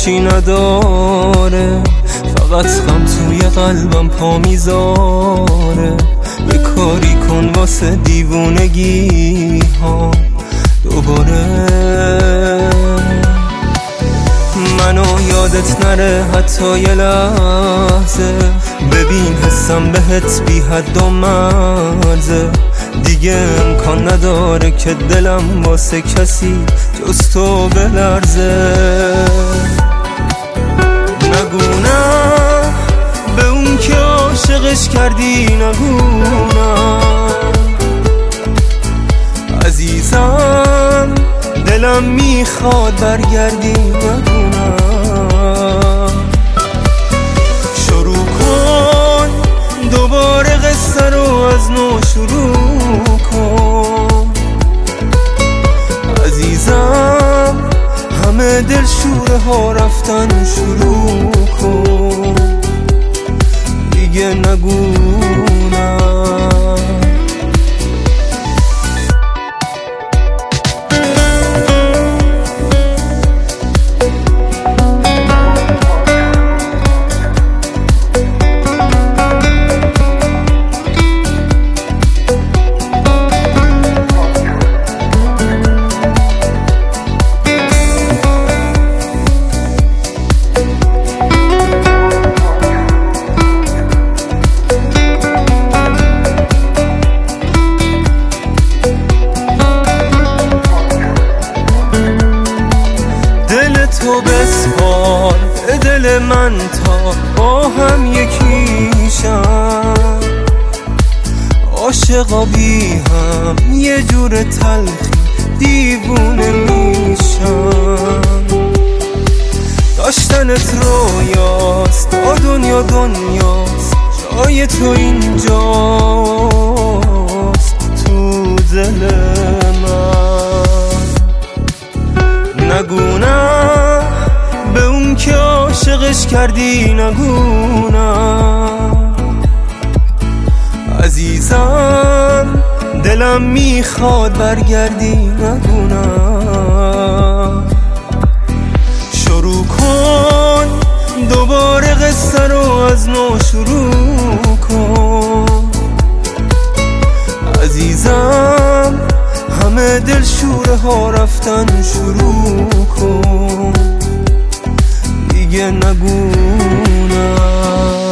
هیچی نداره، فقط غم توی قلبم پا میذاره. یه کاری کن واسه دیوونگی ها دوباره، منو یادت نره حتی یه لحظه. ببین حسم بهت بی حد و مرزه، دیگه امکان نداره که دلم واسه کسی جز تو بلرزه. نگو نه به اون که عاشقش کردی، نگو نه عزیزم، دلم میخواد برگردی، نگو نه. شروع کن دوباره قصه رو از نو شروع کن عزیزم، همه دل شوره ها رفتن شروع کن، دیگه نگو نه. تو بسپار به دل من تا با هم یکیشم، عاشقا بی هم یه جور تلخی دیوونه میشم. داشتنت رویاست تا دنیا دنیاست، جای تو اینجاست تو دل من. نگو نه به اون که عاشقش کردی، نگو نه عزیزم، دلم میخواد برگردی، نگو نه. شروع کن دوباره قصه رو از نو شروع کن عزیزم، همه دل شوره ها رفتن شروع کن، دیگه نگو نه.